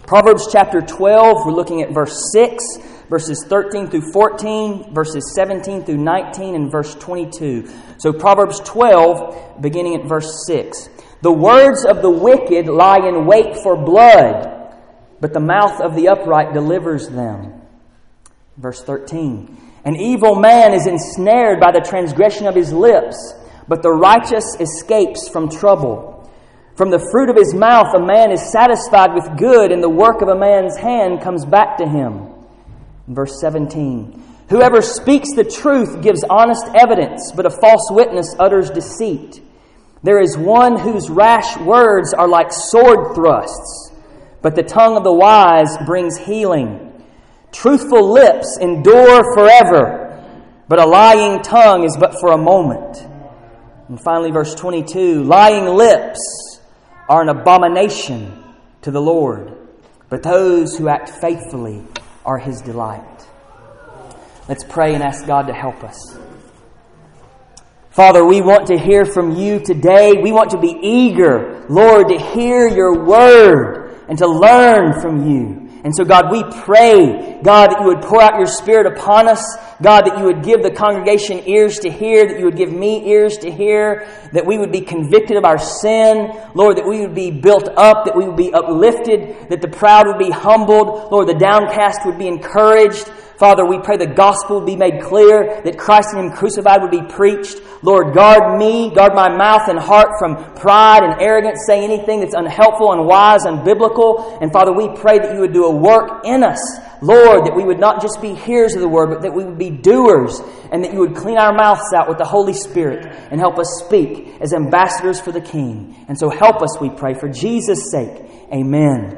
Proverbs chapter 12, we're looking at verse 6, verses 13 through 14, verses 17 through 19, and verse 22. So Proverbs 12, beginning at verse 6. The words of the wicked lie in wait for blood, but the mouth of the upright delivers them. Verse 13. An evil man is ensnared by the transgression of his lips, but the righteous escapes from trouble. From the fruit of his mouth a man is satisfied with good, and the work of a man's hand comes back to him. Verse 17. Whoever speaks the truth gives honest evidence, but a false witness utters deceit. There is one whose rash words are like sword thrusts, but the tongue of the wise brings healing. Truthful lips endure forever, but a lying tongue is but for a moment. And finally, verse 22, lying lips are an abomination to the Lord, but those who act faithfully are His delight. Let's pray and ask God to help us. Father, we want to hear from You today. We want to be eager, Lord, to hear Your Word and to learn from You. And so, God, we pray, God, that You would pour out Your Spirit upon us. God, that You would give the congregation ears to hear, that You would give me ears to hear, that we would be convicted of our sin. Lord, that we would be built up, that we would be uplifted, that the proud would be humbled. Lord, the downcast would be encouraged. Father, we pray the gospel would be made clear, that Christ and Him crucified would be preached. Lord, guard me, guard my mouth and heart from pride and arrogance, saying anything that's unhelpful, unwise, unbiblical. And Father, we pray that You would do a work in us, Lord, that we would not just be hearers of the Word, but that we would be doers, and that You would clean our mouths out with the Holy Spirit and help us speak as ambassadors for the King. And so help us, we pray, for Jesus' sake. Amen.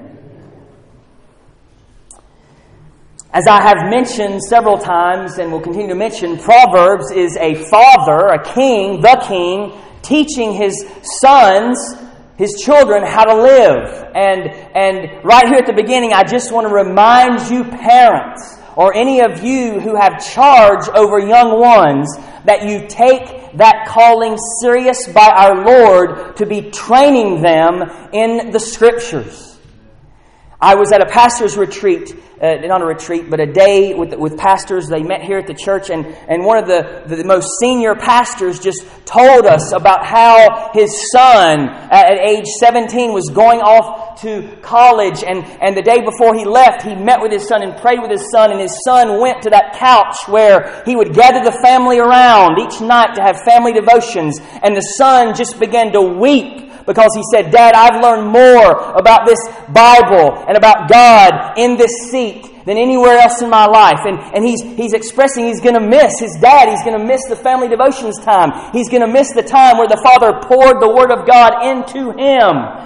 As I have mentioned several times and will continue to mention, Proverbs is a father, a king, the king, teaching his sons, his children, how to live. And right here at the beginning, I just want to remind you parents, or any of you who have charge over young ones, that you take that calling serious by our Lord to be training them in the Scriptures. I was at a pastor's retreat, not a retreat, but a day with pastors. They met here at the church, and one of the most senior pastors just told us about how his son, at age 17, was going off to college, and the day before he left, he met with his son and prayed with his son, and his son went to that couch where he would gather the family around each night to have family devotions, and the son just began to weep, because he said, Dad, I've learned more about this Bible and about God in this seat than anywhere else in my life. And he's expressing he's going to miss his dad. He's going to miss the family devotions time. He's going to miss the time where the Father poured the Word of God into him.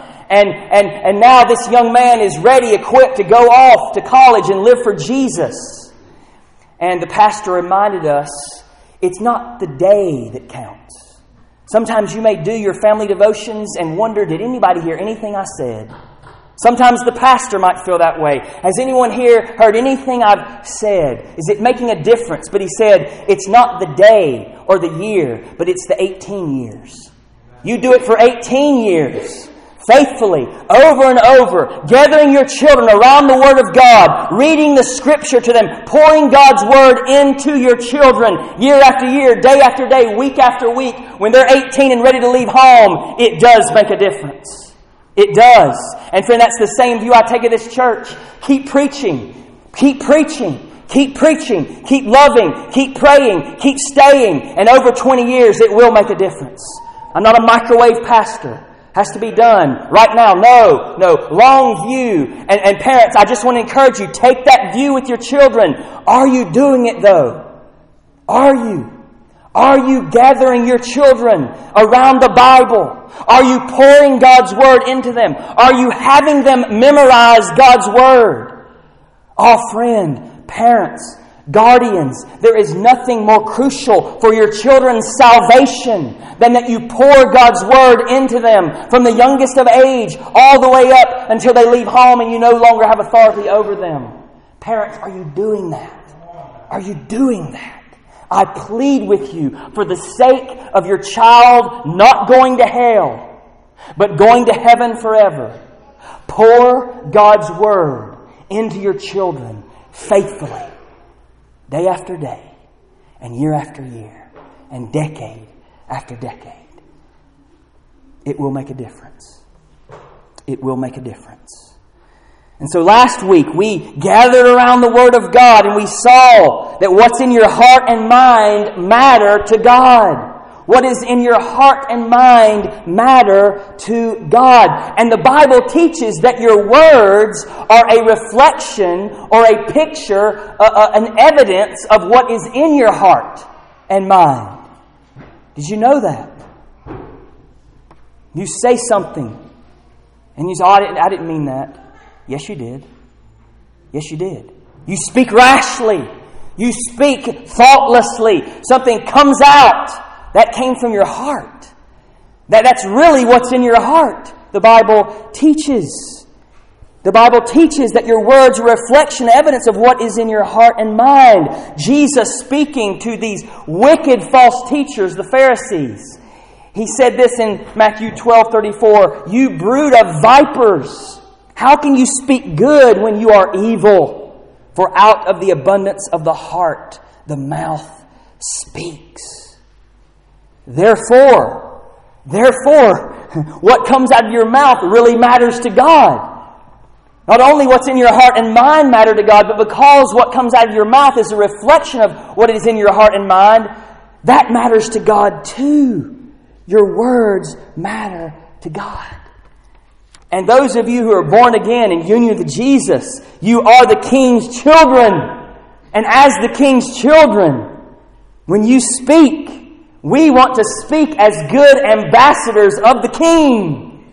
And now this young man is ready, equipped to go off to college and live for Jesus. And the pastor reminded us, it's not the day that counts. Sometimes you may do your family devotions and wonder, did anybody hear anything I said? Sometimes the pastor might feel that way. Has anyone here heard anything I've said? Is it making a difference? But he said, it's not the day or the year, but it's the 18 years. You do it for 18 years. Faithfully, over and over, gathering your children around the Word of God, reading the Scripture to them, pouring God's Word into your children year after year, day after day, week after week. When they're 18 and ready to leave home, it does make a difference. It does. And friend, that's the same view I take of this church. Keep preaching. Keep preaching. Keep preaching. Keep loving. Keep praying. Keep staying. And over 20 years, it will make a difference. I'm not a microwave pastor. Has to be done right now. No. Long view. And parents, I just want to encourage you, take that view with your children. Are you doing it though? Are you? Are you gathering your children around the Bible? Are you pouring God's Word into them? Are you having them memorize God's Word? Oh, friend, parents, guardians, there is nothing more crucial for your children's salvation than that you pour God's Word into them from the youngest of age all the way up until they leave home and you no longer have authority over them. Parents, are you doing that? Are you doing that? I plead with you for the sake of your child not going to hell, but going to heaven forever. Pour God's Word into your children faithfully, day after day, and year after year, and decade after decade. It will make a difference. It will make a difference. And so last week we gathered around the Word of God and we saw that what's in your heart and mind matter to God. What is in your heart and mind matter to God. And the Bible teaches that your words are a reflection or a picture, an evidence of what is in your heart and mind. Did you know that? You say something and you say, I didn't mean that. Yes, you did. Yes, you did. You speak rashly. You speak thoughtlessly. Something comes out. That came from your heart. That's really what's in your heart. The Bible teaches. The Bible teaches that your words are a reflection, evidence of what is in your heart and mind. Jesus speaking to these wicked false teachers, the Pharisees. He said this in Matthew 12:34, "You brood of vipers, how can you speak good when you are evil? For out of the abundance of the heart, the mouth speaks." Therefore, what comes out of your mouth really matters to God. Not only what's in your heart and mind matter to God, but because what comes out of your mouth is a reflection of what is in your heart and mind, that matters to God too. Your words matter to God. And those of you who are born again in union with Jesus, you are the King's children. And as the King's children, when you speak, we want to speak as good ambassadors of the King.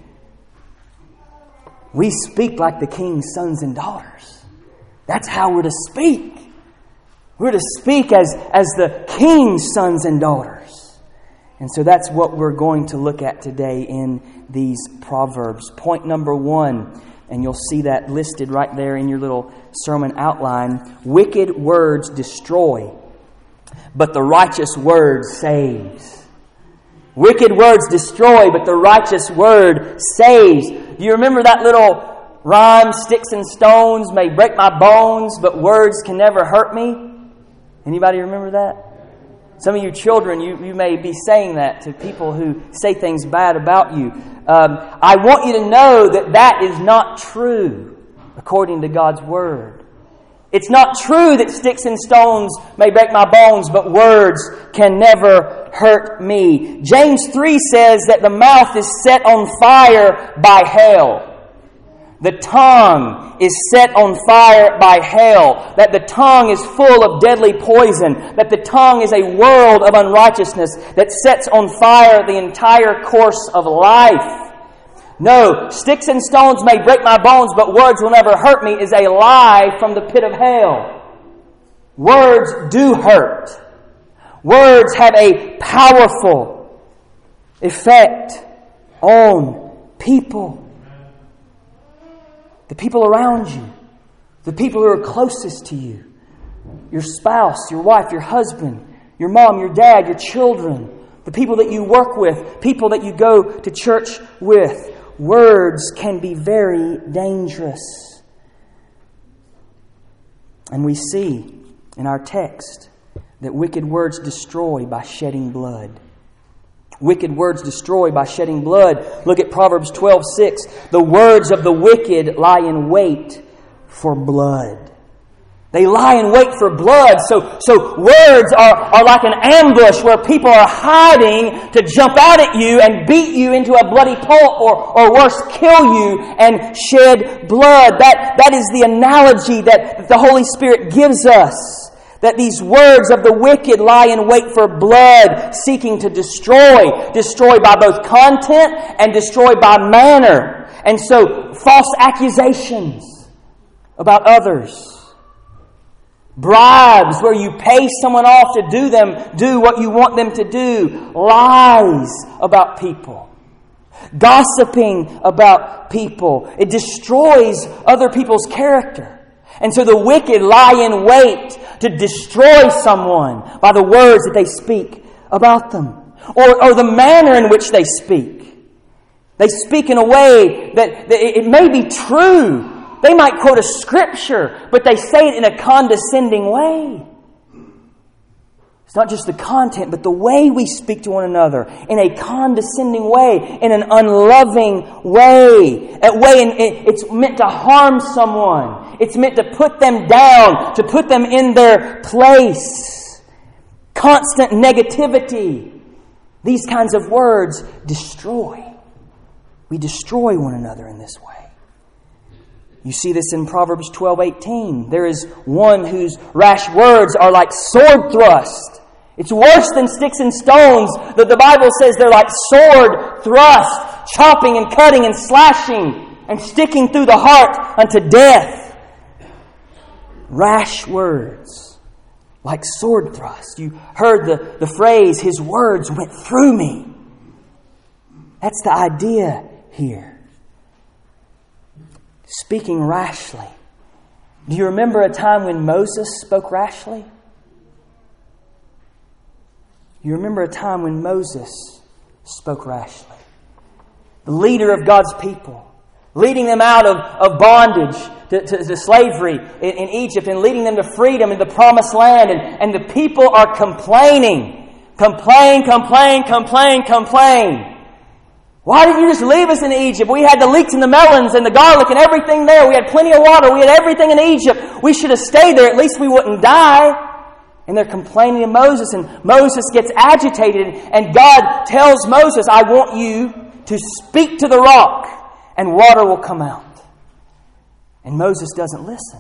We speak like the King's sons and daughters. That's how we're to speak. We're to speak as the King's sons and daughters. And so that's what we're going to look at today in these Proverbs. Point number 1, and you'll see that listed right there in your little sermon outline. Wicked words destroy, but the righteous word saves. Wicked words destroy, but the righteous word saves. Do you remember that little rhyme, "Sticks and stones may break my bones, but words can never hurt me"? Anybody remember that? Some of you children, you may be saying that to people who say things bad about you. I want you to know that is not true according to God's Word. It's not true that sticks and stones may break my bones, but words can never hurt me. James 3 says that the mouth is set on fire by hell. The tongue is set on fire by hell. That the tongue is full of deadly poison. That the tongue is a world of unrighteousness that sets on fire the entire course of life. No, sticks and stones may break my bones, but words will never hurt me is a lie from the pit of hell. Words do hurt. Words have a powerful effect on people. The people around you. The people who are closest to you. Your spouse, your wife, your husband, your mom, your dad, your children. The people that you work with. People that you go to church with. Words can be very dangerous. And we see in our text that wicked words destroy by shedding blood. Wicked words destroy by shedding blood. Look at Proverbs 12:6. The words of the wicked lie in wait for blood. They lie in wait for blood. So words are like an ambush where people are hiding to jump out at you and beat you into a bloody pulp or worse, kill you and shed blood. That is the analogy that the Holy Spirit gives us. That these words of the wicked lie in wait for blood, seeking to destroy. Destroy by both content and destroy by manner. And so false accusations about others. Bribes where you pay someone off to do what you want them to do. Lies about people. Gossiping about people. It destroys other people's character. And so the wicked lie in wait to destroy someone by the words that they speak about them. Or the manner in which they speak. They speak in a way that it may be true. They might quote a scripture, but they say it in a condescending way. It's not just the content, but the way we speak to one another in a condescending way, in an unloving way. It's meant to harm someone. It's meant to put them down, to put them in their place. Constant negativity. These kinds of words destroy. We destroy one another in this way. You see this in Proverbs 12:18. There is one whose rash words are like sword thrust. It's worse than sticks and stones. The Bible says they're like sword thrust, chopping and cutting and slashing and sticking through the heart unto death. Rash words, like sword thrust. You heard the phrase, his words went through me. That's the idea here. Speaking rashly. Do you remember a time when Moses spoke rashly? You remember a time when Moses spoke rashly. The leader of God's people, leading them out of bondage to slavery in Egypt and leading them to freedom in the promised land. And the people are complaining. Complain. Why didn't you just leave us in Egypt? We had the leeks and the melons and the garlic and everything there. We had plenty of water. We had everything in Egypt. We should have stayed there. At least we wouldn't die. And they're complaining to Moses, and Moses gets agitated, and God tells Moses, I want you to speak to the rock, and water will come out. And Moses doesn't listen.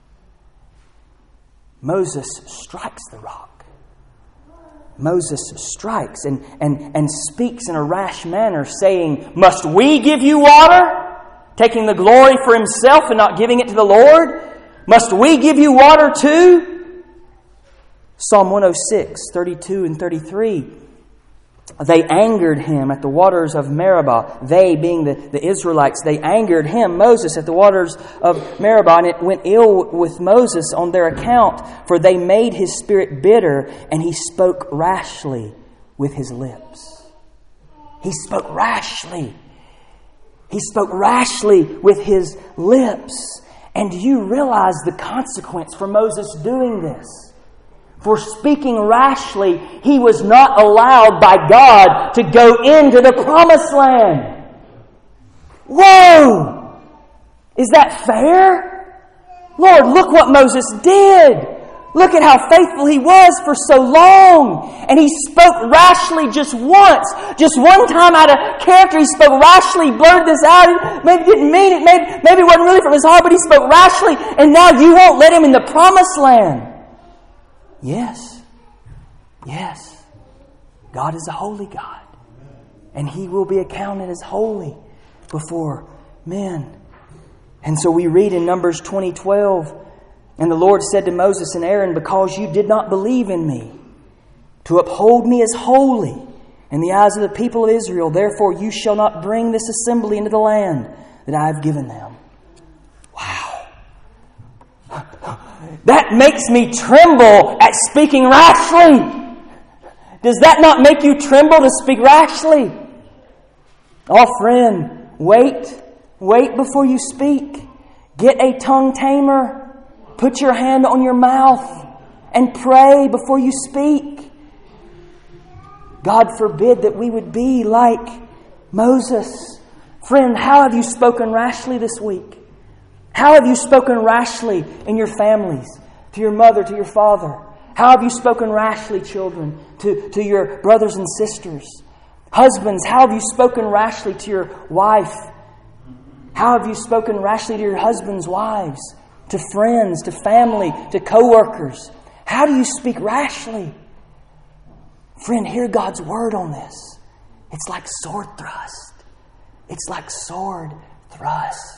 Moses strikes the rock. Moses strikes and speaks in a rash manner, saying, must we give you water? Taking the glory for himself and not giving it to the Lord? Must we give you water too? Psalm 106, 32 and 33. They angered him at the waters of Meribah. They, being the Israelites, they angered him, Moses, at the waters of Meribah. And it went ill with Moses on their account, for they made his spirit bitter, and he spoke rashly with his lips. He spoke rashly. He spoke rashly with his lips. And do you realize the consequence for Moses doing this? For speaking rashly, he was not allowed by God to go into the promised land. Whoa! Is that fair? Lord, look what Moses did. Look at how faithful he was for so long. And he spoke rashly just once. Just one time out of character, he spoke rashly, blurted this out. He maybe didn't mean it. Maybe it wasn't really from his heart, but he spoke rashly. And now you won't let him in the promised land. Yes. God is a holy God. And He will be accounted as holy before men. And so we read in Numbers 20:12, and the Lord said to Moses and Aaron, because you did not believe in me, to uphold me as holy in the eyes of the people of Israel, therefore you shall not bring this assembly into the land that I have given them. Wow. That makes me tremble at speaking rashly. Does that not make you tremble to speak rashly? Oh, friend, wait. Wait before you speak. Get a tongue tamer. Put your hand on your mouth and pray before you speak. God forbid that we would be like Moses. Friend, how have you spoken rashly this week? How have you spoken rashly in your families, to your mother, to your father? How have you spoken rashly, children, to your brothers and sisters? Husbands, how have you spoken rashly to your wife? How have you spoken rashly to your husbands' wives, to friends, to family, to co-workers? How do you speak rashly? Friend, hear God's word on this. It's like sword thrust. It's like sword thrust.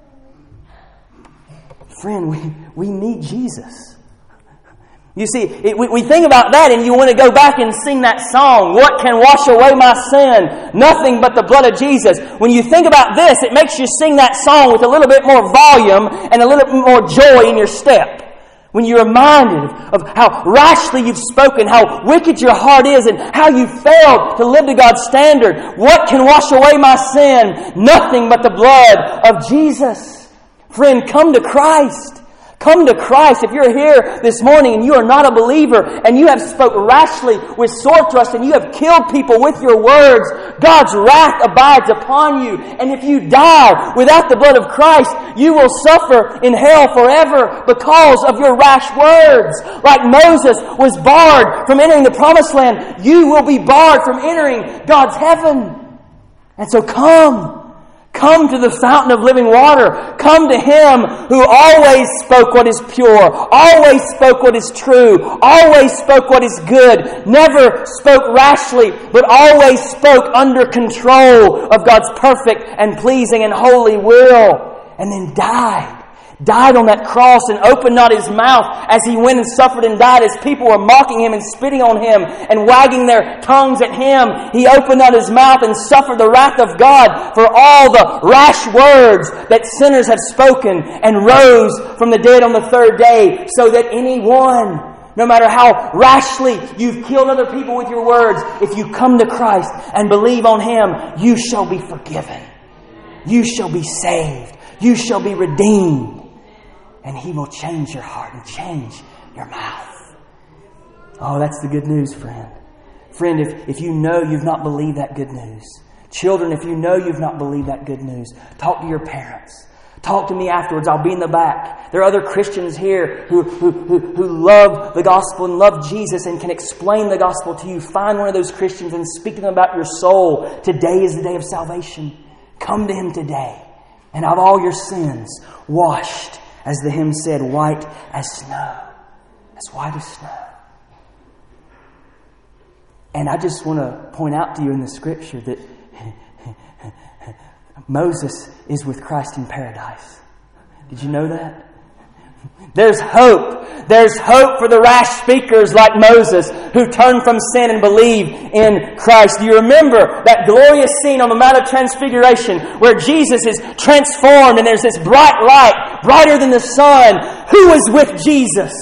Friend, we need Jesus. You see, we think about that and you want to go back and sing that song, what can wash away my sin? Nothing but the blood of Jesus. When you think about this, it makes you sing that song with a little bit more volume and a little bit more joy in your step. When you're reminded of how rashly you've spoken, how wicked your heart is, and how you failed to live to God's standard. What can wash away my sin? Nothing but the blood of Jesus. Friend, come to Christ. Come to Christ. If you're here this morning and you are not a believer and you have spoke rashly with sword thrust and you have killed people with your words, God's wrath abides upon you. And if you die without the blood of Christ, you will suffer in hell forever because of your rash words. Like Moses was barred from entering the promised land, you will be barred from entering God's heaven. And so come. Come to the fountain of living water. Come to Him who always spoke what is pure, always spoke what is true, always spoke what is good, never spoke rashly, but always spoke under control of God's perfect and pleasing and holy will, and then died on that cross and opened not His mouth as He went and suffered and died. As people were mocking Him and spitting on Him and wagging their tongues at Him, He opened not His mouth and suffered the wrath of God for all the rash words that sinners have spoken, and rose from the dead on the third day, so that anyone, no matter how rashly you've killed other people with your words, if you come to Christ and believe on Him, you shall be forgiven. You shall be saved. You shall be redeemed. And He will change your heart and change your mouth. Oh, that's the good news, friend. Friend, if you know you've not believed that good news. Children, if you know you've not believed that good news, talk to your parents. Talk to me afterwards. I'll be in the back. There are other Christians here who love the gospel and love Jesus and can explain the gospel to you. Find one of those Christians and speak to them about your soul. Today is the day of salvation. Come to Him today. And of all your sins, washed, as the hymn said, white as snow. As white as snow. And I just want to point out to you in the Scripture that Moses is with Christ in paradise. Did you know that? There's hope. There's hope for the rash speakers like Moses who turn from sin and believe in Christ. Do you remember that glorious scene on the Mount of Transfiguration where Jesus is transformed and there's this bright light, brighter than the sun? Who was with Jesus?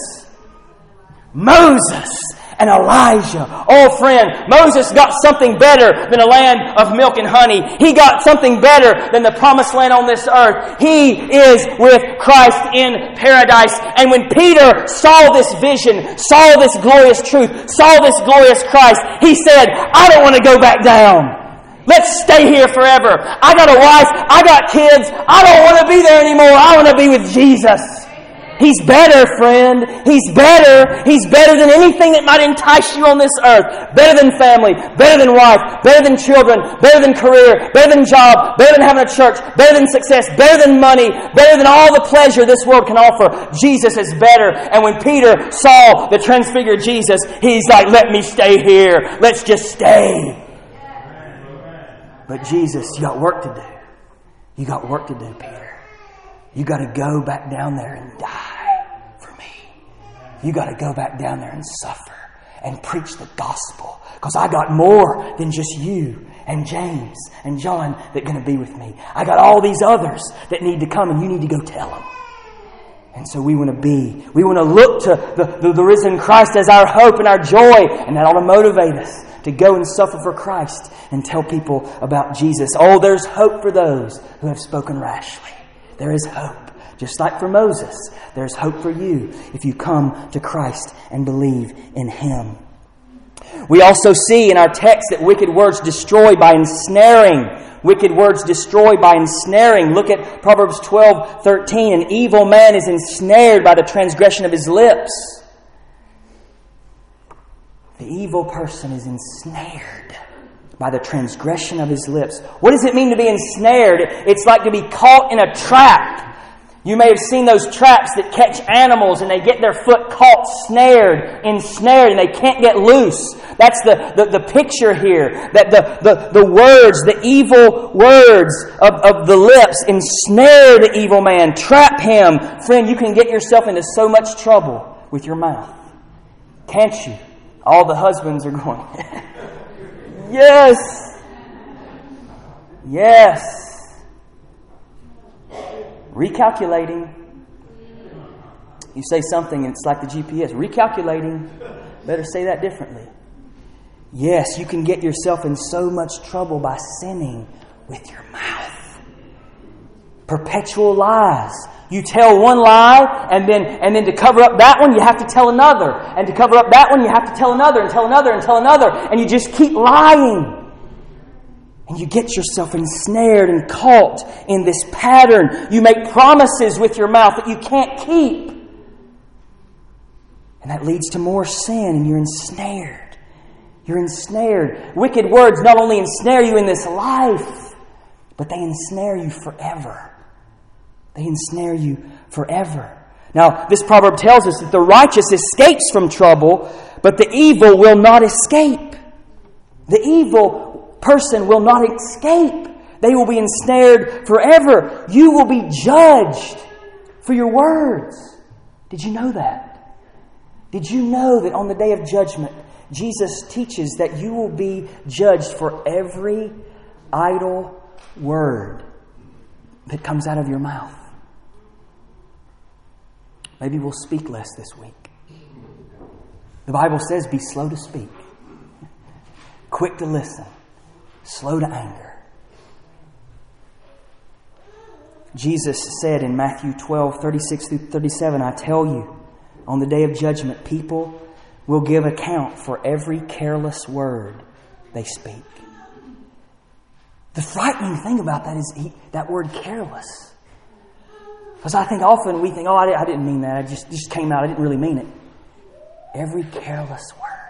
Moses and Elijah. Oh friend, Moses got something better than a land of milk and honey. He got something better than the promised land on this earth. He is with Christ in paradise. And when Peter saw this vision, saw this glorious truth, saw this glorious Christ, he said, I don't want to go back down. Let's stay here forever. I got a wife. I got kids. I don't want to be there anymore. I want to be with Jesus. He's better, friend. He's better. He's better than anything that might entice you on this earth. Better than family. Better than wife. Better than children. Better than career. Better than job. Better than having a church. Better than success. Better than money. Better than all the pleasure this world can offer. Jesus is better. And when Peter saw the transfigured Jesus, he's like, let me stay here. Let's just stay. But Jesus, you got work to do. You got work to do, Peter. You got to go back down there and die for me. You got to go back down there and suffer and preach the gospel. Because I got more than just you and James and John that are going to be with me. I got all these others that need to come, and you need to go tell them. And so we want to look to the risen Christ as our hope and our joy, and that ought to motivate us to go and suffer for Christ and tell people about Jesus. Oh, there's hope for those who have spoken rashly. There is hope. Just like for Moses, there's hope for you if you come to Christ and believe in Him. We also see in our text that wicked words destroy by ensnaring. Wicked words destroy by ensnaring. Look at Proverbs 12:13. An evil man is ensnared by the transgression of his lips. The evil person is ensnared by the transgression of his lips. What does it mean to be ensnared? It's like to be caught in a trap. You may have seen those traps that catch animals and they get their foot caught, ensnared, and they can't get loose. That's the picture here. That the words, the evil words of the lips ensnare the evil man, trap him. Friend, you can get yourself into so much trouble with your mouth. Can't you? All the husbands are going, yes. Yes. Recalculating. You say something and it's like the GPS. Recalculating. Better say that differently. Yes, you can get yourself in so much trouble by sinning with your mouth. Perpetual lies. You tell one lie, and then to cover up that one, you have to tell another. And to cover up that one, you have to tell another, and tell another, and tell another. And you just keep lying. And you get yourself ensnared and caught in this pattern. You make promises with your mouth that you can't keep. And that leads to more sin, and you're ensnared. You're ensnared. Wicked words not only ensnare you in this life, but they ensnare you forever. They ensnare you forever. Now, this proverb tells us that the righteous escapes from trouble, but the evil will not escape. The evil person will not escape. They will be ensnared forever. You will be judged for your words. Did you know that? Did you know that on the day of judgment, Jesus teaches that you will be judged for every idle word that comes out of your mouth? Maybe we'll speak less this week. The Bible says, be slow to speak, quick to listen, slow to anger. Jesus said in Matthew 12:36-37, I tell you, on the day of judgment, people will give account for every careless word they speak. The frightening thing about that is that word careless. Because I think often we think, oh, I didn't mean that. It just came out. I didn't really mean it. Every careless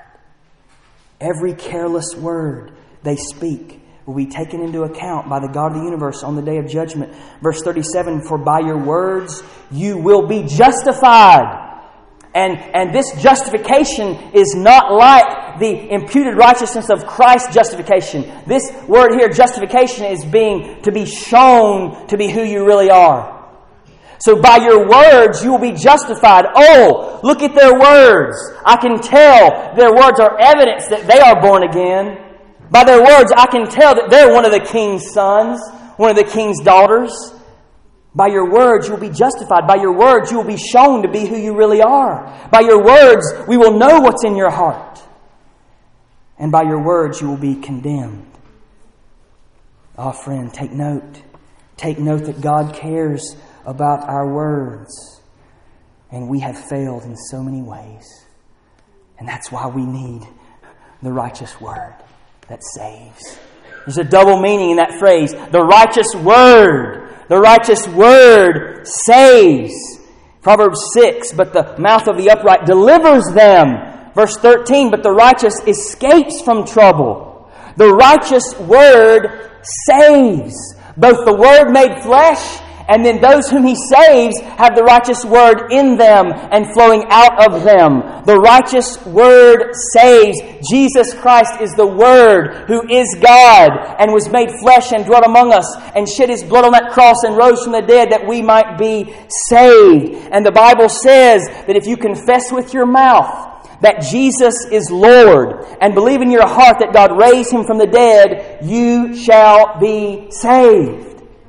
word they speak will be taken into account by the God of the universe on the day of judgment. Verse 37, for by your words you will be justified. And this justification is not like the imputed righteousness of Christ's justification. This word here, justification, is to be shown to be who you really are. So by your words you will be justified. Oh, look at their words. I can tell their words are evidence that they are born again. By their words I can tell that they're one of the king's sons, one of the king's daughters. By your words, you will be justified. By your words, you will be shown to be who you really are. By your words, we will know what's in your heart. And by your words, you will be condemned. Oh, friend, take note. Take note that God cares about our words. And we have failed in so many ways. And that's why we need the righteous word that saves. There's a double meaning in that phrase. The righteous word. The righteous word saves. Proverbs 6, but the mouth of the upright delivers them. Verse 13, but the righteous escapes from trouble. The righteous word saves. Both the word made flesh and then those whom He saves have the righteous word in them and flowing out of them. The righteous word saves. Jesus Christ is the Word who is God and was made flesh and dwelt among us and shed His blood on that cross and rose from the dead that we might be saved. And the Bible says that if you confess with your mouth that Jesus is Lord and believe in your heart that God raised Him from the dead, you shall be saved.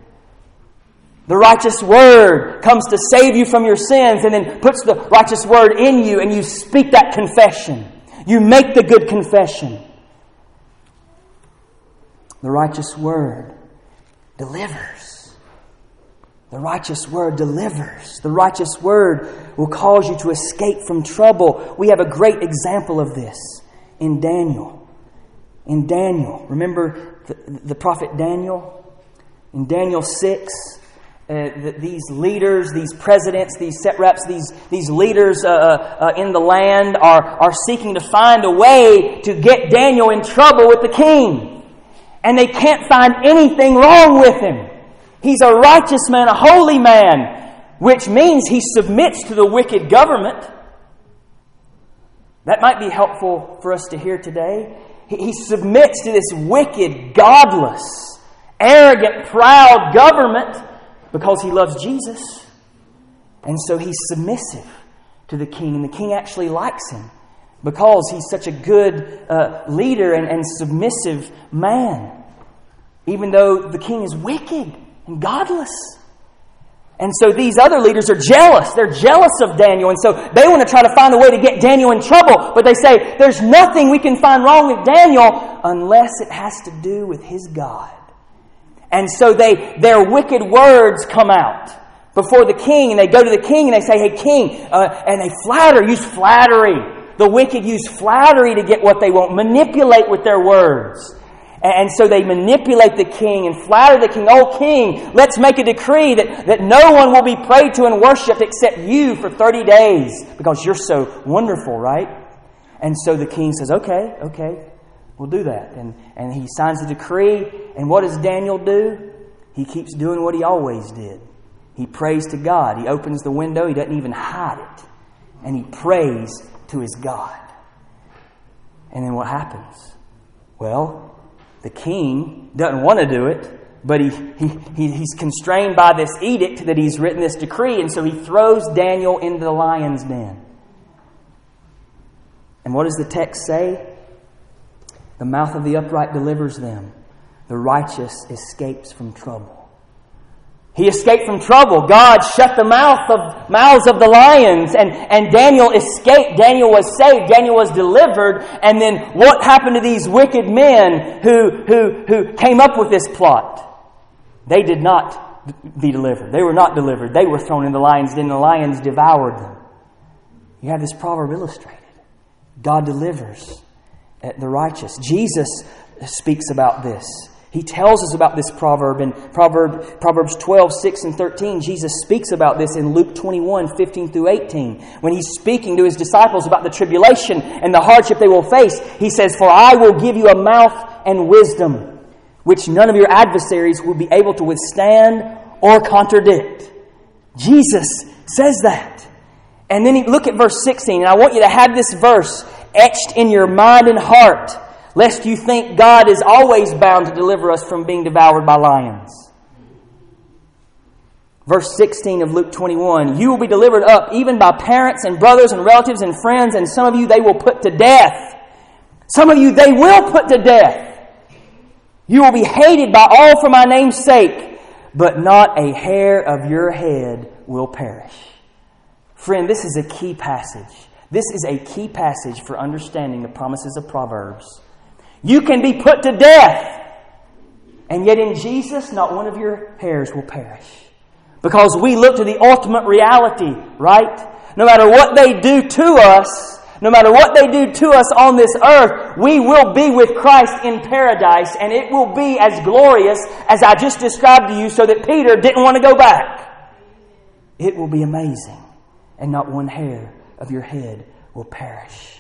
The righteous word comes to save you from your sins and then puts the righteous word in you and you speak that confession. You make the good confession. The righteous word delivers. The righteous word delivers. The righteous word will cause you to escape from trouble. We have a great example of this in Daniel. In Daniel. Remember the prophet Daniel? In Daniel 6... these leaders, these presidents, these satraps, these leaders in the land are seeking to find a way to get Daniel in trouble with the king. And they can't find anything wrong with him. He's a righteous man, a holy man, which means he submits to the wicked government. That might be helpful for us to hear today. He submits to this wicked, godless, arrogant, proud government because he loves Jesus. And so he's submissive to the king. And the king actually likes him because he's such a good leader and submissive man. Even though the king is wicked and godless. And so these other leaders are jealous. They're jealous of Daniel. And so they want to try to find a way to get Daniel in trouble. But they say, there's nothing we can find wrong with Daniel unless it has to do with his God. And so their wicked words come out before the king. And they go to the king and they say, hey, king, and they use flattery. The wicked use flattery to get what they want, manipulate with their words. And so they manipulate the king and flatter the king. Oh, king, let's make a decree that no one will be prayed to and worshipped except you for 30 days because you're so wonderful, right? And so the king says, okay, we'll do that. And he signs the decree. And what does Daniel do? He keeps doing what he always did. He prays to God. He opens the window. He doesn't even hide it. And he prays to his God. And then what happens? Well, the king doesn't want to do it, but he's constrained by this edict that he's written, this decree, and so he throws Daniel into the lion's den. And what does the text say? The mouth of the upright delivers them. The righteous escapes from trouble. He escaped from trouble. God shut the mouths of the lions, and Daniel escaped. Daniel was saved. Daniel was delivered. And then what happened to these wicked men who came up with this plot? They did not be delivered. They were not delivered. They were thrown in the lion's den. The lions devoured them. You have this proverb illustrated. God delivers the righteous. Jesus speaks about this. He tells us about this proverb in Proverbs 12, 6 and 13. Jesus speaks about this in Luke 21, 15 through 18. When he's speaking to his disciples about the tribulation and the hardship they will face, he says, "For I will give you a mouth and wisdom, which none of your adversaries will be able to withstand or contradict." Jesus says that. And then look at verse 16. And I want you to have this verse etched in your mind and heart, lest you think God is always bound to deliver us from being devoured by lions. Verse 16 of Luke 21, "You will be delivered up even by parents and brothers and relatives and friends, and some of you they will put to death." Some of you they will put to death. "You will be hated by all for my name's sake, but not a hair of your head will perish." Friend, this is a key passage. This is a key passage for understanding the promises of Proverbs. You can be put to death, and yet in Jesus, not one of your hairs will perish. Because we look to the ultimate reality, right? No matter what they do to us, no matter what they do to us on this earth, we will be with Christ in paradise, and it will be as glorious as I just described to you, so that Peter didn't want to go back. It will be amazing, and not one hair of your head will perish.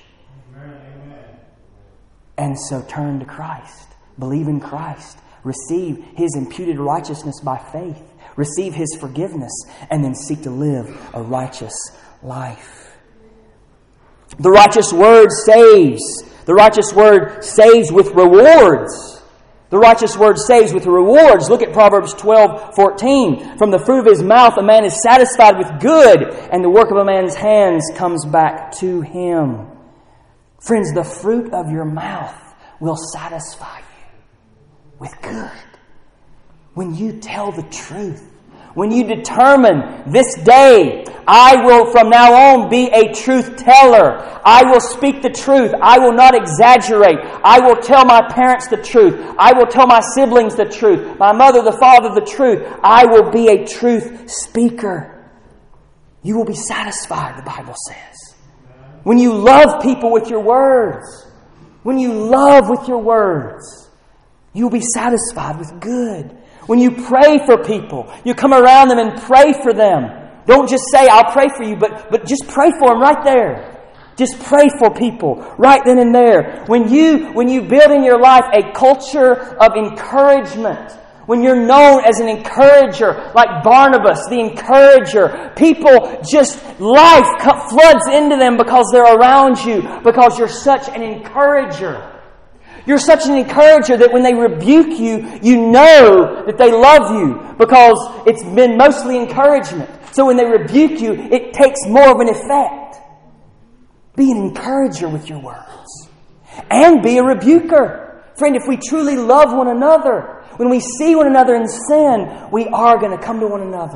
And so turn to Christ. Believe in Christ. Receive His imputed righteousness by faith. Receive His forgiveness. And then seek to live a righteous life. The righteous word saves. The righteous word saves with rewards. The righteous word saves with rewards. Look at Proverbs 12:14. "From the fruit of his mouth a man is satisfied with good, and the work of a man's hands comes back to him." Friends, the fruit of your mouth will satisfy you with good. When you tell the truth, when you determine this day, I will from now on be a truth teller. I will speak the truth. I will not exaggerate. I will tell my parents the truth. I will tell my siblings the truth. My mother, the father, the truth. I will be a truth speaker. You will be satisfied, the Bible says. When you love people with your words, when you love with your words, you'll be satisfied with good. When you pray for people, you come around them and pray for them. Don't just say, "I'll pray for you," but just pray for them right there. Just pray for people right then and there. When you build in your life a culture of encouragement, when you're known as an encourager, like Barnabas, the encourager, people just, life floods into them because they're around you, because you're such an encourager. You're such an encourager that when they rebuke you, you know that they love you because it's been mostly encouragement. So when they rebuke you, it takes more of an effect. Be an encourager with your words. And be a rebuker. Friend, if we truly love one another, when we see one another in sin, we are going to come to one another.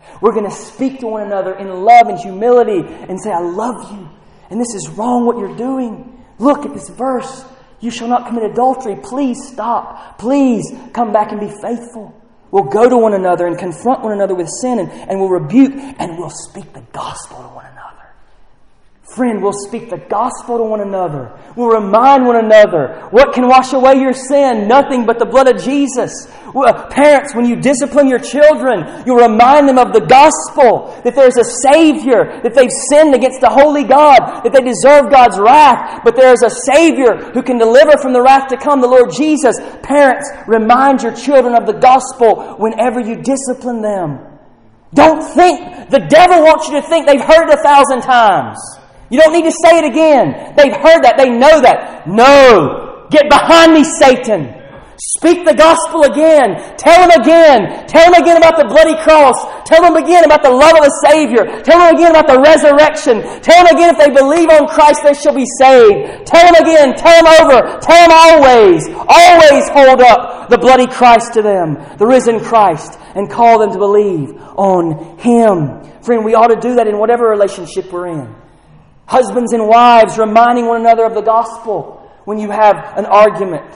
We're going to speak to one another in love and humility and say, I love you. And this is wrong what you're doing. Look at this verse. You shall not commit adultery. Please stop. Please come back and be faithful. We'll go to one another and confront one another with sin and we'll rebuke and we'll speak the gospel to one another. Friend, we'll speak the gospel to one another. We'll remind one another. What can wash away your sin? Nothing but the blood of Jesus. Parents, when you discipline your children, you'll remind them of the gospel, that there's a Savior, that they've sinned against the holy God, that they deserve God's wrath, but there is a Savior who can deliver from the wrath to come, the Lord Jesus. Parents, remind your children of the gospel whenever you discipline them. Don't think, the devil wants you to think they've heard it 1,000 times. You don't need to say it again. They've heard that. They know that. No. Get behind me, Satan. Speak the gospel again. Tell them again. Tell them again about the bloody cross. Tell them again about the love of the Savior. Tell them again about the resurrection. Tell them again if they believe on Christ they shall be saved. Tell them again. Tell them over. Tell them always. Always hold up the bloody Christ to them. The risen Christ. And call them to believe on Him. Friend, we ought to do that in whatever relationship we're in. Husbands and wives reminding one another of the gospel when you have an argument.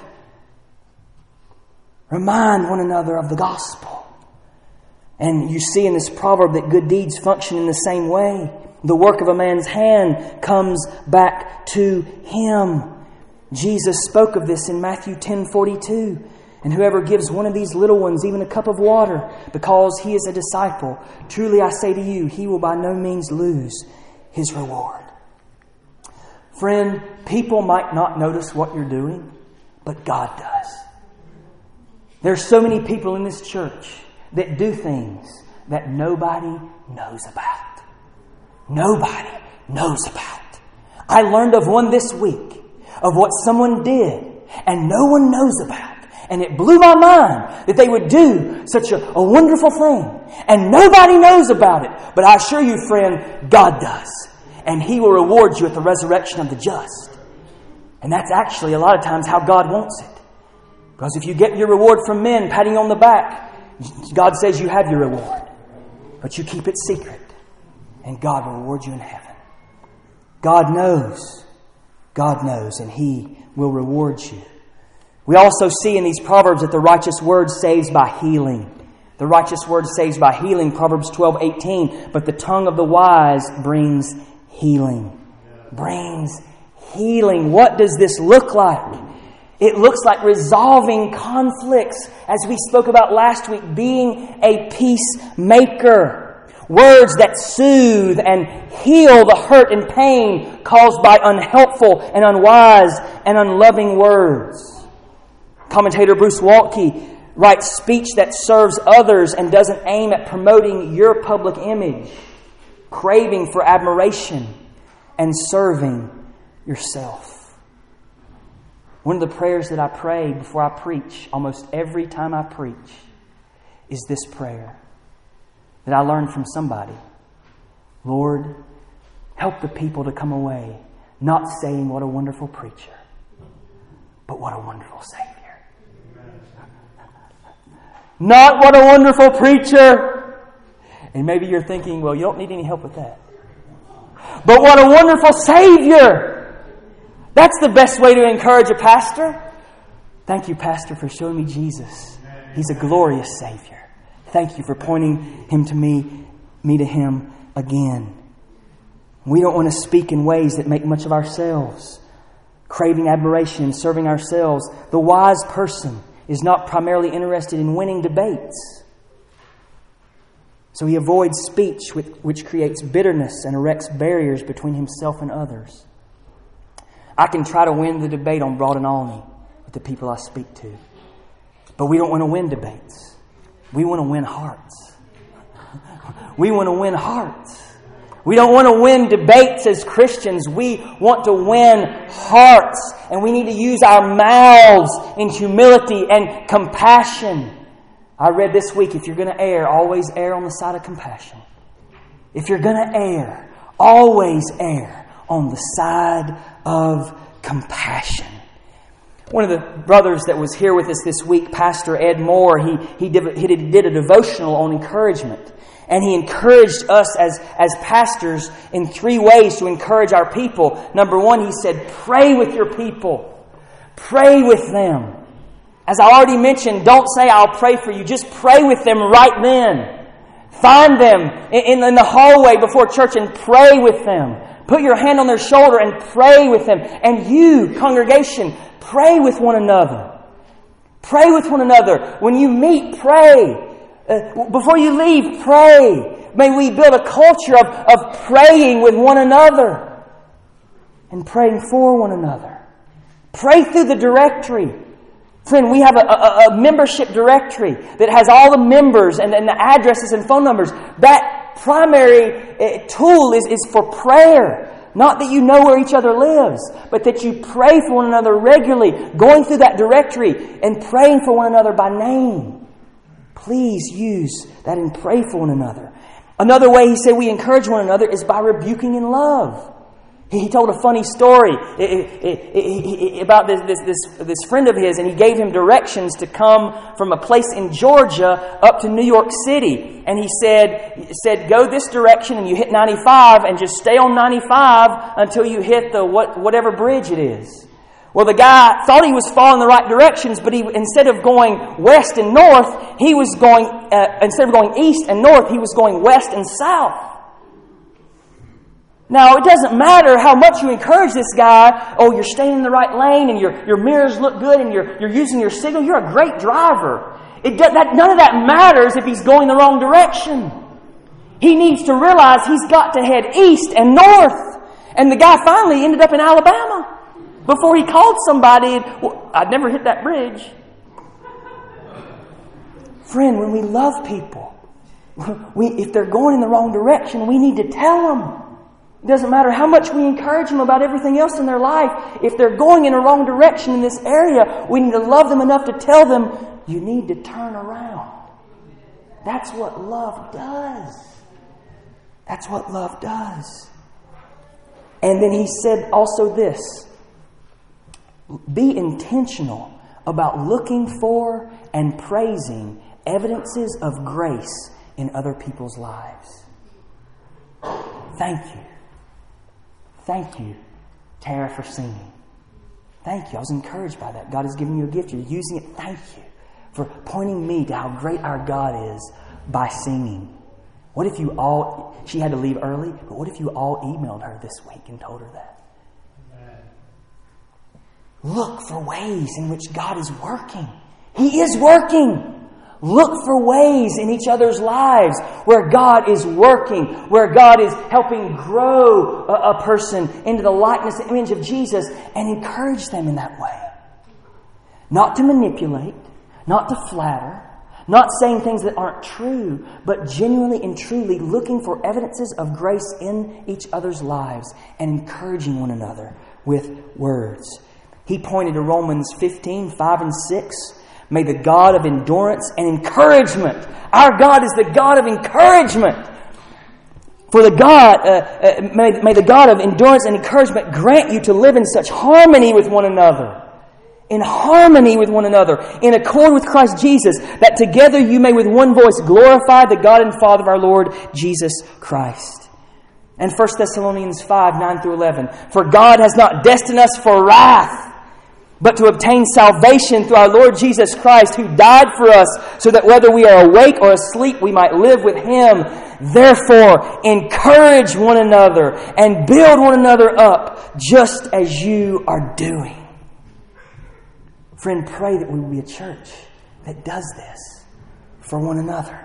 Remind one another of the gospel. And you see in this proverb that good deeds function in the same way. The work of a man's hand comes back to him. Jesus spoke of this in Matthew 10:42. And whoever gives one of these little ones even a cup of water because he is a disciple, truly I say to you, he will by no means lose his reward. Friend, people might not notice what you're doing, but God does. There's so many people in this church that do things that nobody knows about. Nobody knows about. I learned of one this week, of what someone did, and no one knows about. And it blew my mind that they would do such a wonderful thing. And nobody knows about it. But I assure you, friend, God does. And He will reward you at the resurrection of the just. And that's actually a lot of times how God wants it. Because if you get your reward from men patting you on the back, God says you have your reward. But you keep it secret. And God will reward you in heaven. God knows. God knows. And He will reward you. We also see in these Proverbs that the righteous word saves by healing. The righteous word saves by healing, Proverbs 12:18. But the tongue of the wise brings healing. Brings healing. What does this look like? It looks like resolving conflicts, as we spoke about last week, being a peacemaker. Words that soothe and heal the hurt and pain caused by unhelpful and unwise and unloving words. Commentator Bruce Waltke writes, speech that serves others and doesn't aim at promoting your public image, craving for admiration, and serving yourself. One of the prayers that I pray before I preach, almost every time I preach, is this prayer that I learned from somebody. Lord, help the people to come away not saying what a wonderful preacher, but what a wonderful Savior. Not what a wonderful preacher. And maybe you're thinking, well, you don't need any help with that. But what a wonderful Savior. That's the best way to encourage a pastor. Thank you, Pastor, for showing me Jesus. He's a glorious Savior. Thank you for pointing Him to me to Him again. We don't want to speak in ways that make much of ourselves, craving admiration and serving ourselves. The wise person is not primarily interested in winning debates. So he avoids speech which creates bitterness and erects barriers between himself and others. I can try to win the debate on Broad and Alney with the people I speak to. But we don't want to win debates. We want to win hearts. We want to win hearts. We don't want to win debates as Christians. We want to win hearts. And we need to use our mouths in humility and compassion. I read this week, if you're going to err, always err on the side of compassion. If you're going to err, always err on the side of compassion. One of the brothers that was here with us this week, Pastor Ed Moore, he did a devotional on encouragement. And He encouraged us as pastors in 3 ways to encourage our people. Number 1, He said, pray with your people. Pray with them. As I already mentioned, don't say, I'll pray for you. Just pray with them right then. Find them in the hallway before church and pray with them. Put your hand on their shoulder and pray with them. And you, congregation, pray with one another. Pray with one another. When you meet, pray. Before you leave, pray. May we build a culture of praying with one another and praying for one another. Pray through the directory. Friend, we have a membership directory that has all the members and the addresses and phone numbers. That primary tool is for prayer. Not that you know where each other lives, but that you pray for one another regularly, going through that directory and praying for one another by name. Please use that and pray for one another. Another way He said we encourage one another is by rebuking in love. He told a funny story about this friend of his, and he gave him directions to come from a place in Georgia up to New York City. And he said, go this direction and you hit 95 and just stay on 95 until you hit the whatever bridge it is. Well, the guy thought he was following the right directions, but instead of going west and north, he was going, instead of going east and north, he was going west and south. Now, it doesn't matter how much you encourage this guy. Oh, you're staying in the right lane and your mirrors look good and you're using your signal. You're a great driver. None of that matters if he's going the wrong direction. He needs to realize he's got to head east and north. And the guy finally ended up in Alabama before he called somebody. Well, I'd never hit that bridge. Friend, when we love people, if they're going in the wrong direction, we need to tell them. It doesn't matter how much we encourage them about everything else in their life. If they're going in a wrong direction in this area, we need to love them enough to tell them, you need to turn around. That's what love does. That's what love does. And then He said also this, be intentional about looking for and praising evidences of grace in other people's lives. Thank you. Thank you, Tara, for singing. Thank you. I was encouraged by that. God has given you a gift. You're using it. Thank you for pointing me to how great our God is by singing. What if you all, she had to leave early, but what if you all emailed her this week and told her that? Amen. Look for ways in which God is working. He is working. Look for ways in each other's lives where God is working, where God is helping grow a person into the likeness and image of Jesus, and encourage them in that way. Not to manipulate, not to flatter, not saying things that aren't true, but genuinely and truly looking for evidences of grace in each other's lives and encouraging one another with words. He pointed to Romans 15:5-6. May the God of endurance and encouragement, our God is the God of encouragement. For the God, may the God of endurance and encouragement grant you to live in such harmony with one another. In harmony with one another, in accord with Christ Jesus, that together you may with one voice glorify the God and Father of our Lord Jesus Christ. And 1 Thessalonians 5:9-11. For God has not destined us for wrath, but to obtain salvation through our Lord Jesus Christ, who died for us, so that whether we are awake or asleep, we might live with Him. Therefore, encourage one another and build one another up, just as you are doing. Friend, pray that we will be a church that does this for one another.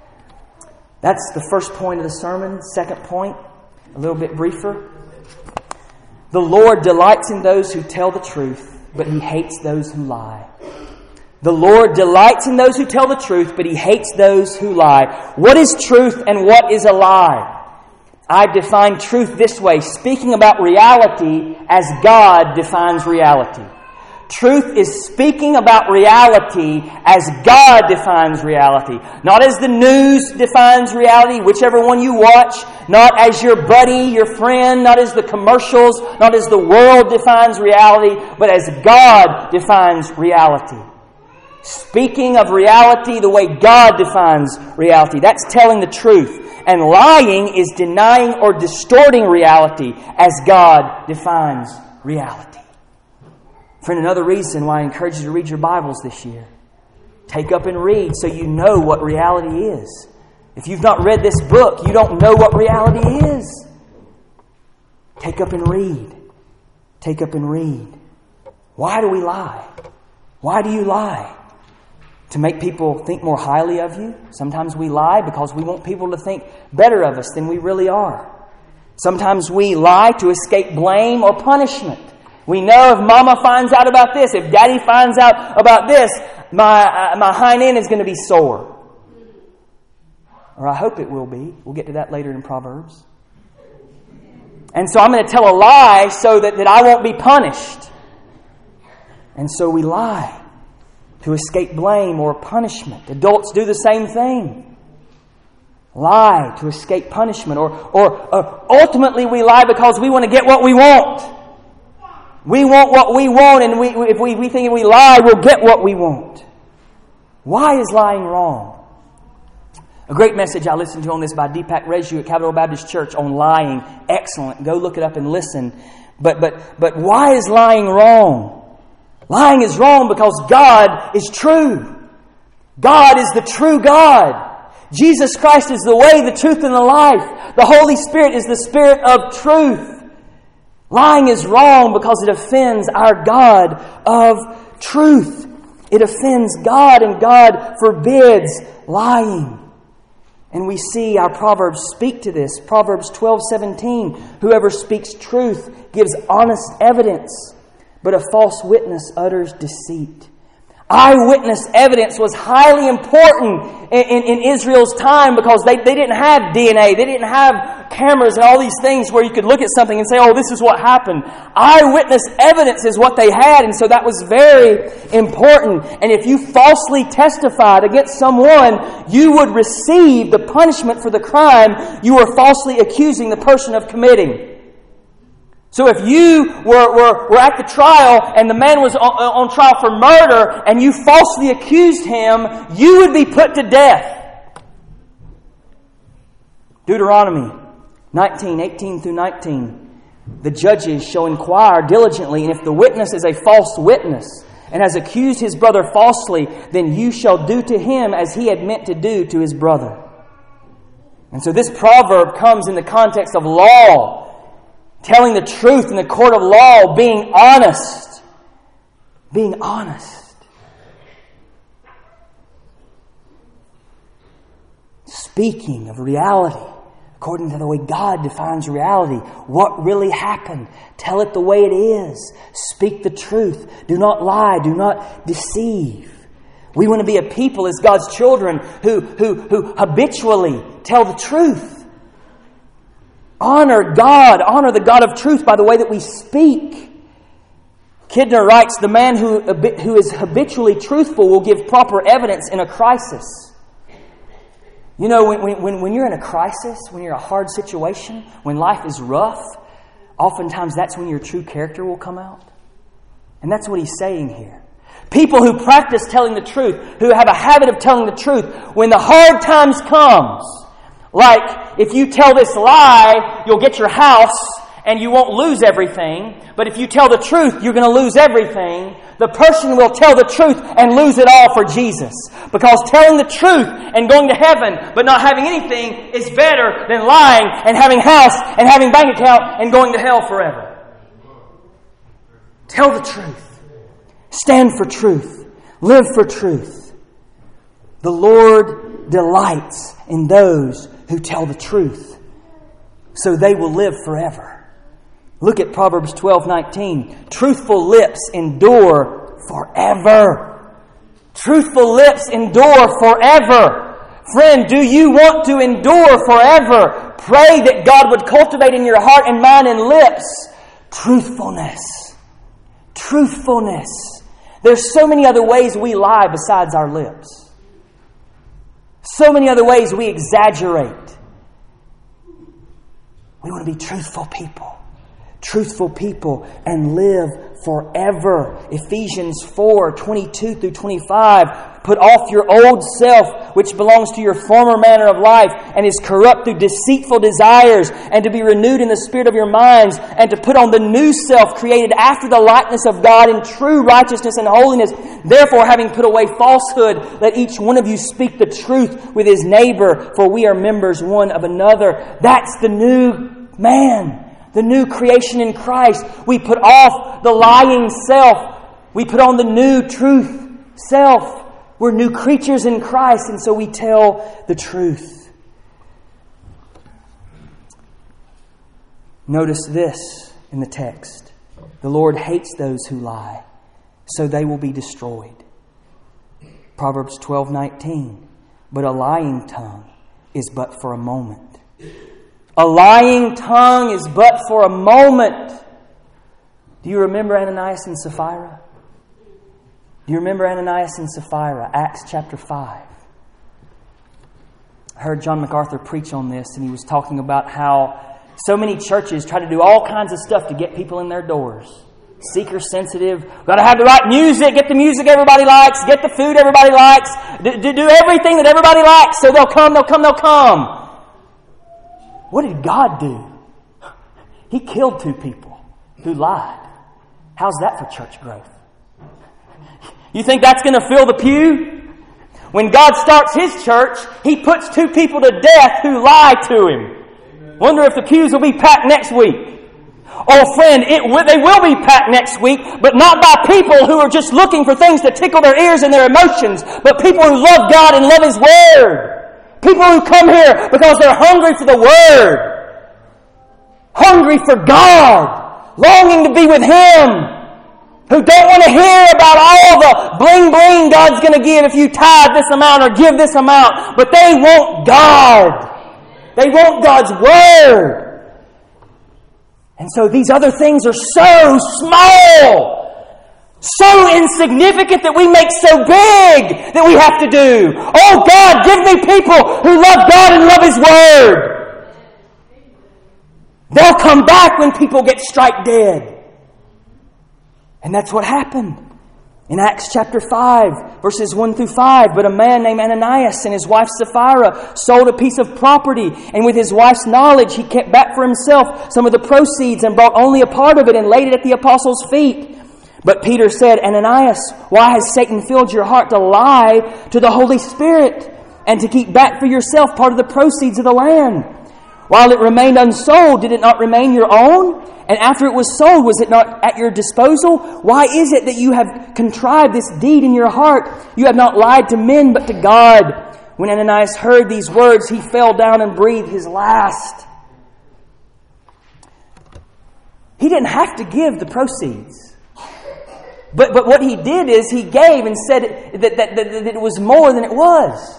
That's the first point of the sermon. Second point, a little bit briefer. The Lord delights in those who tell the truth, but He hates those who lie. The Lord delights in those who tell the truth, but He hates those who lie. What is truth and what is a lie? I define truth this way, speaking about reality as God defines reality. Truth is speaking about reality as God defines reality. Not as the news defines reality, whichever one you watch. Not as your buddy, your friend. Not as the commercials. Not as the world defines reality. But as God defines reality. Speaking of reality the way God defines reality. That's telling the truth. And lying is denying or distorting reality as God defines reality. Friend, another reason why I encourage you to read your Bibles this year. Take up and read so you know what reality is. If you've not read this book, you don't know what reality is. Take up and read. Take up and read. Why do we lie? Why do you lie? To make people think more highly of you. Sometimes we lie because we want people to think better of us than we really are. Sometimes we lie to escape blame or punishment. We know if Mama finds out about this, if Daddy finds out about this, my hind end is going to be sore. Or I hope it will be. We'll get to that later in Proverbs. And so I'm going to tell a lie so that I won't be punished. And so we lie to escape blame or punishment. Adults do the same thing. Lie to escape punishment. Or ultimately we lie because we want to get what we want. We want what we want, and if we think if we lie, we'll get what we want. Why is lying wrong? A great message I listened to on this by Deepak Reju at Capitol Baptist Church on lying. Excellent. Go look it up and listen. But why is lying wrong? Lying is wrong because God is true. God is the true God. Jesus Christ is the way, the truth, and the life. The Holy Spirit is the Spirit of truth. Lying is wrong because it offends our God of truth. It offends God, and God forbids lying. And we see our Proverbs speak to this. Proverbs 12:17. Whoever speaks truth gives honest evidence, but a false witness utters deceit. Eyewitness evidence was highly important in Israel's time because they didn't have DNA. They didn't have cameras and all these things where you could look at something and say, oh, this is what happened. Eyewitness evidence is what they had, and so that was very important. And if you falsely testified against someone, you would receive the punishment for the crime you were falsely accusing the person of committing. So if you were at the trial and the man was on trial for murder and you falsely accused him, you would be put to death. Deuteronomy 19:18-19. The judges shall inquire diligently, and if the witness is a false witness and has accused his brother falsely, then you shall do to him as he had meant to do to his brother. And so this proverb comes in the context of law. Telling the truth in the court of law, being honest. Being honest. Speaking of reality, according to the way God defines reality. What really happened? Tell it the way it is. Speak the truth. Do not lie. Do not deceive. We want to be a people as God's children who habitually tell the truth. Honor God. Honor the God of truth by the way that we speak. Kidner writes, the man who is habitually truthful will give proper evidence in a crisis. You know, when you're in a crisis, when you're in a hard situation, when life is rough, oftentimes that's when your true character will come out. And that's what he's saying here. People who practice telling the truth, who have a habit of telling the truth, when the hard times comes, like, if you tell this lie, you'll get your house and you won't lose everything. But if you tell the truth, you're going to lose everything. The person will tell the truth and lose it all for Jesus. Because telling the truth and going to heaven but not having anything is better than lying and having house and having bank account and going to hell forever. Tell the truth. Stand for truth. Live for truth. The Lord delights in those who tell the truth, so they will live forever. Look at Proverbs 12:19. Truthful lips endure forever. Truthful lips endure forever. Friend, do you want to endure forever? Pray that God would cultivate in your heart and mind and lips truthfulness. Truthfulness. There's so many other ways we lie besides our lips. So many other ways we exaggerate. We want to be truthful people. truthful people, and live forever. Ephesians 4:22-25. Put off your old self, which belongs to your former manner of life, and is corrupt through deceitful desires, and to be renewed in the spirit of your minds, and to put on the new self, created after the likeness of God in true righteousness and holiness. Therefore, having put away falsehood, let each one of you speak the truth with his neighbor, for we are members one of another. That's the new man. The new creation in Christ. We put off the lying self. We put on the new truth self. We're new creatures in Christ, and so we tell the truth. Notice this in the text. The Lord hates those who lie, so they will be destroyed. Proverbs 12:19. But a lying tongue is but for a moment. A lying tongue is but for a moment. Do you remember Ananias and Sapphira? Do you remember Ananias and Sapphira? Acts chapter 5. I heard John MacArthur preach on this, and he was talking about how so many churches try to do all kinds of stuff to get people in their doors. Seeker sensitive. Got to have the right music. Get the music everybody likes. Get the food everybody likes. Do everything that everybody likes, so they'll come. What did God do? He killed 2 people who lied. How's that for church growth? You think that's going to fill the pew? When God starts His church, He puts 2 people to death who lie to Him. Wonder if the pews will be packed next week. Oh friend, they will be packed next week, but not by people who are just looking for things to tickle their ears and their emotions, but people who love God and love His Word. People who come here because they're hungry for the Word. Hungry for God. Longing to be with Him. Who don't want to hear about all the bling God's going to give if you tithe this amount or give this amount. But they want God. They want God's Word. And so these other things are so small. So insignificant that we make so big that we have to do. Oh God, give me people who love God and love His Word. They'll come back when people get struck dead. And that's what happened in Acts chapter 5, verses 1-5. But a man named Ananias and his wife Sapphira sold a piece of property, and with his wife's knowledge he kept back for himself some of the proceeds and brought only a part of it and laid it at the apostles' feet. But Peter said, Ananias, why has Satan filled your heart to lie to the Holy Spirit and to keep back for yourself part of the proceeds of the land? While it remained unsold, did it not remain your own? And after it was sold, was it not at your disposal? Why is it that you have contrived this deed in your heart? You have not lied to men, but to God. When Ananias heard these words, he fell down and breathed his last. He didn't have to give the proceeds. But what he did is he gave and said that it was more than it was.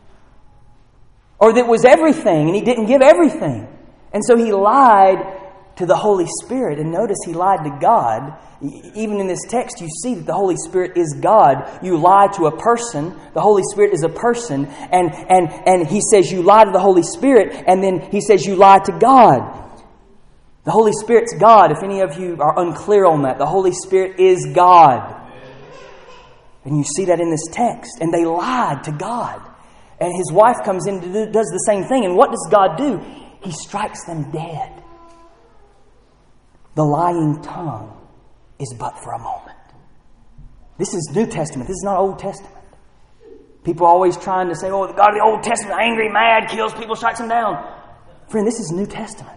Or that it was everything, and he didn't give everything. And so he lied to the Holy Spirit. And notice he lied to God. Even in this text, you see that the Holy Spirit is God. You lie to a person. The Holy Spirit is a person. And he says you lie to the Holy Spirit, and then he says you lie to God. The Holy Spirit's God. If any of you are unclear on that, the Holy Spirit is God. And you see that in this text. And they lied to God. And his wife comes in and does the same thing. And what does God do? He strikes them dead. The lying tongue is but for a moment. This is New Testament. This is not Old Testament. People are always trying to say, oh, the God of the Old Testament, angry, mad, kills people, strikes them down. Friend, this is New Testament.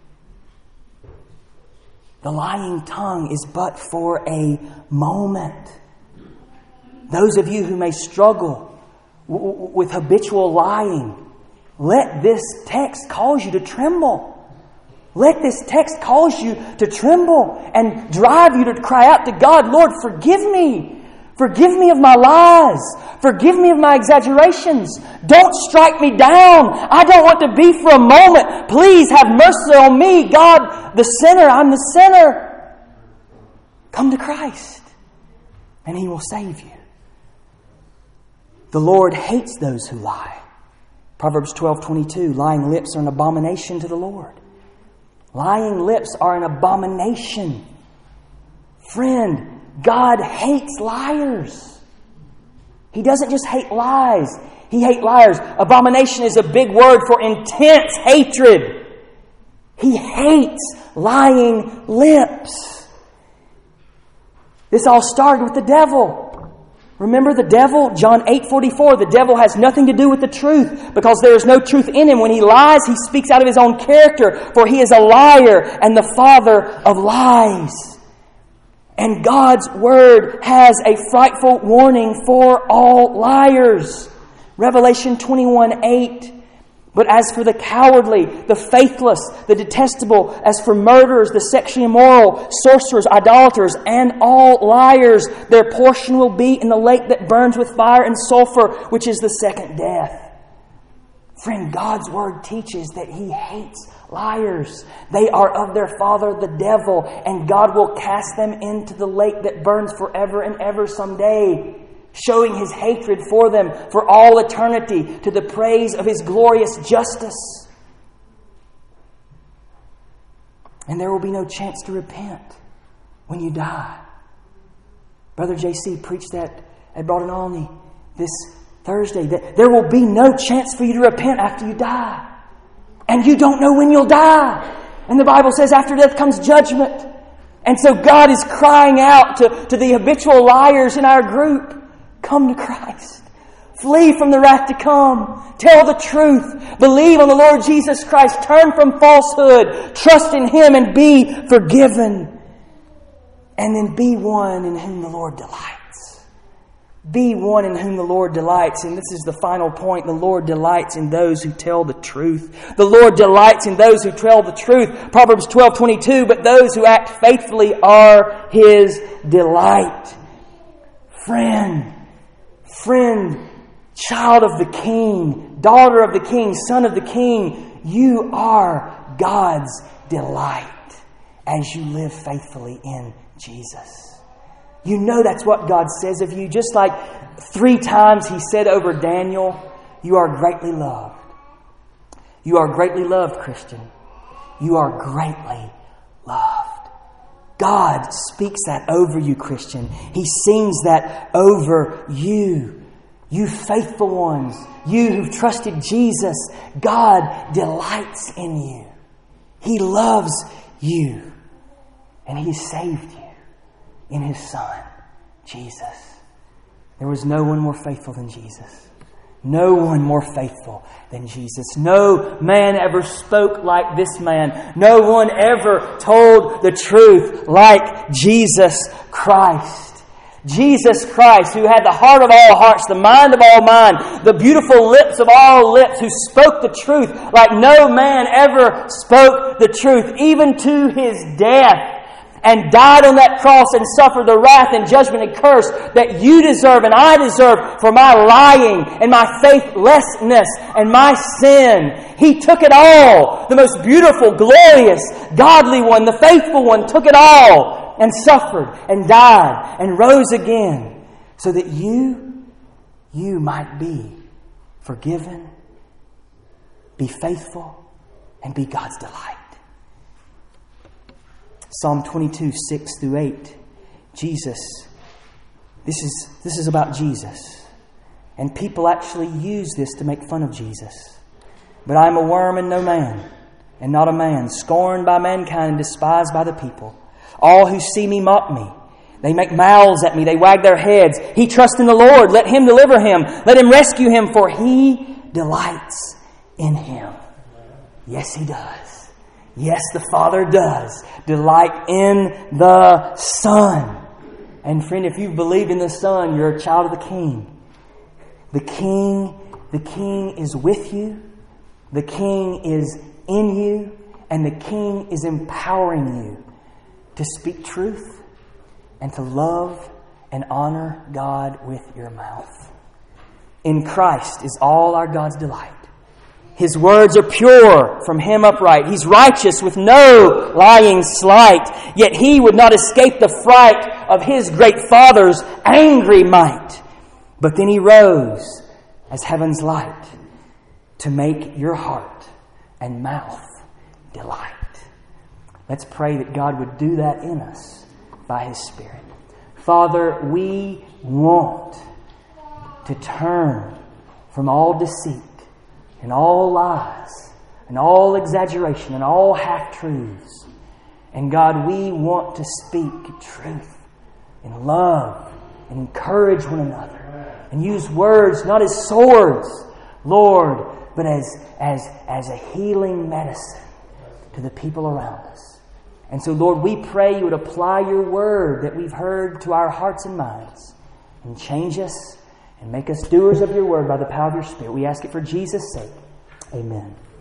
The lying tongue is but for a moment. Those of you who may struggle with habitual lying, let this text cause you to tremble. Let this text cause you to tremble and drive you to cry out to God, Lord, forgive me. Forgive me of my lies. Forgive me of my exaggerations. Don't strike me down. I don't want to be for a moment. Please have mercy on me, God, the sinner. I'm the sinner. Come to Christ, and He will save you. The Lord hates those who lie. Proverbs 12:22, lying lips are an abomination to the Lord. Lying lips are an abomination. Friend, God hates liars. He doesn't just hate lies. He hates liars. Abomination is a big word for intense hatred. He hates lying lips. This all started with the devil. Remember the devil? John 8:44. The devil has nothing to do with the truth because there is no truth in him. When he lies, he speaks out of his own character, for he is a liar and the father of lies. And God's Word has a frightful warning for all liars. Revelation 21:8. But as for the cowardly, the faithless, the detestable, as for murderers, the sexually immoral, sorcerers, idolaters, and all liars, their portion will be in the lake that burns with fire and sulfur, which is the second death. Friend, God's Word teaches that He hates liars. They are of their father, the devil, and God will cast them into the lake that burns forever and ever someday, showing His hatred for them for all eternity to the praise of His glorious justice. And there will be no chance to repent when you die. Brother JC preached that at Broughton Olney this Thursday, that there will be no chance for you to repent after you die. And you don't know when you'll die. And the Bible says after death comes judgment. And so God is crying out to the habitual liars in our group, come to Christ. Flee from the wrath to come. Tell the truth. Believe on the Lord Jesus Christ. Turn from falsehood. Trust in Him and be forgiven. And then be one in whom the Lord delights. Be one in whom the Lord delights. And this is the final point. The Lord delights in those who tell the truth. The Lord delights in those who tell the truth. Proverbs 12:22. But those who act faithfully are His delight. Friend, child of the King, daughter of the King, son of the King, you are God's delight as you live faithfully in Jesus. You know that's what God says of you. Just like 3 times He said over Daniel, you are greatly loved. You are greatly loved, Christian. You are greatly loved. God speaks that over you, Christian. He sings that over you. You faithful ones, you who've trusted Jesus, God delights in you. He loves you. And He saved you in His Son, Jesus. There was no one more faithful than Jesus. No one more faithful than Jesus. No man ever spoke like this man. No one ever told the truth like Jesus Christ. Jesus Christ, who had the heart of all hearts, the mind of all mind, the beautiful lips of all lips, who spoke the truth like no man ever spoke the truth, even to His death. And died on that cross and suffered the wrath and judgment and curse that you deserve and I deserve for my lying and my faithlessness and my sin. He took it all. The most beautiful, glorious, godly one, the faithful one, took it all and suffered and died and rose again so that you might be forgiven, be faithful, and be God's delight. Psalm 22, 6-8. Jesus. This is about Jesus. And people actually use this to make fun of Jesus. But I am a worm and no man, and not a man, scorned by mankind and despised by the people. All who see me mock me. They make mouths at me. They wag their heads. He trusts in the Lord. Let Him deliver him. Let Him rescue him, for He delights in him. Yes, He does. Yes, the Father does delight in the Son. And friend, if you've believed in the Son, you're a child of the King. The King is with you. The King is in you. And the King is empowering you to speak truth and to love and honor God with your mouth. In Christ is all our God's delight. His words are pure, from Him upright. He's righteous with no lying slight. Yet He would not escape the fright of His great Father's angry might. But then He rose as heaven's light to make your heart and mouth delight. Let's pray that God would do that in us by His Spirit. Father, we want to turn from all deceit and all lies and all exaggeration and all half-truths. And God, we want to speak truth and love and encourage one another and use words not as swords, Lord, but as a healing medicine to the people around us. And so, Lord, we pray You would apply Your word that we've heard to our hearts and minds and change us and make us doers of Your word by the power of Your Spirit. We ask it for Jesus' sake. Amen.